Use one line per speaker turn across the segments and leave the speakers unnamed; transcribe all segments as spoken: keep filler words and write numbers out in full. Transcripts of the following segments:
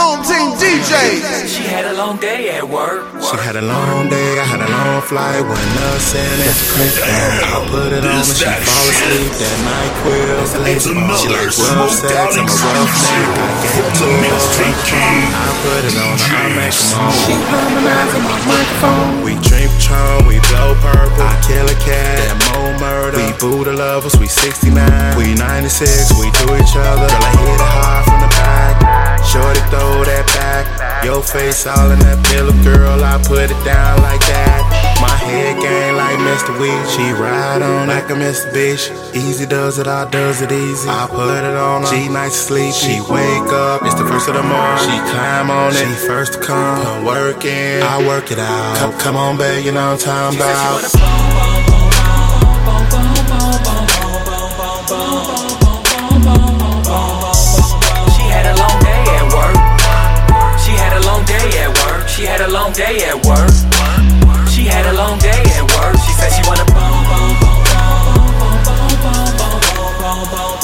home team D Js.
She had a long day at work.
She had a long day, I had a long flight. When us in it, I put it on when she fall asleep that night. Quill,
it's another
she like rough sex, I'm a rough nigga. I gave it to her, I put it on her, I make them on. She harmonizing my microphone. We drink Patron, we blow purple. I kill a cat, that more murder. We Buddha lovers, we sixty-nine, we ninety-six, we do each other. Girl, I hit it hard from the back. Shorty throw that back. Your face all in that pillow, girl, I put it down like that. My head gang like Mister Weed. She ride on like a Mister Bitch. Easy does it, I does it easy. I put it on her, she nice to sleep. She wake up, it's the first of the morning. She climb on it, she first to come. Come work in, I work it out. Come, come on, babe, you know what I'm talking about.
She had a long day at work. She had a long day at work. She had a long day at work. She had a long day at work. She said she wanna bum bum bum bum bum bum bum bum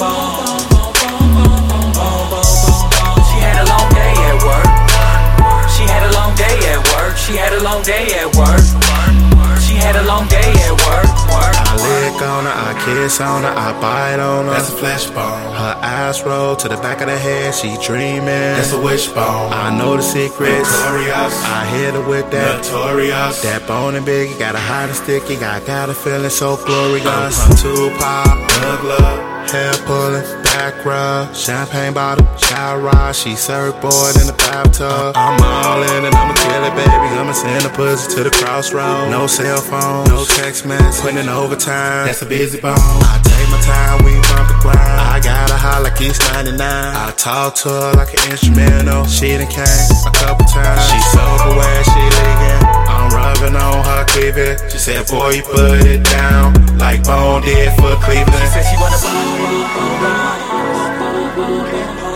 bum. She had a long day at work. She had a long day at work. She had a long day at work. She had a long day at work.
I lick on her, I kiss on her, I bite on her.
That's a flashbone.
Her eyes roll to the back of the head, she dreaming.
That's a wishbone.
I know the secrets.
Notorious.
I hit her with that.
Notorious.
That bone and biggie, got a hot and sticky. I got a feeling so glorious. I'm Tupac,
Thug love.
hair pulling, back rub, champagne bottle, shower rod. She surfboard in the bathtub. I'm all in and I'ma kill it, baby. I'ma send a pussy to the crossroad. No cell phone, no text message, putting in overtime.
That's a busy bone.
I take my time, we bump the ground. I got her high like it's ninety-nine. I talk to her like an instrumental. She done came a couple times. She sober where she leaking. I'm rubbing on her cleavage. She said, boy, you put it down like Bone did for Cleveland.
She said she wanna bum bum bum bum bum bum bum.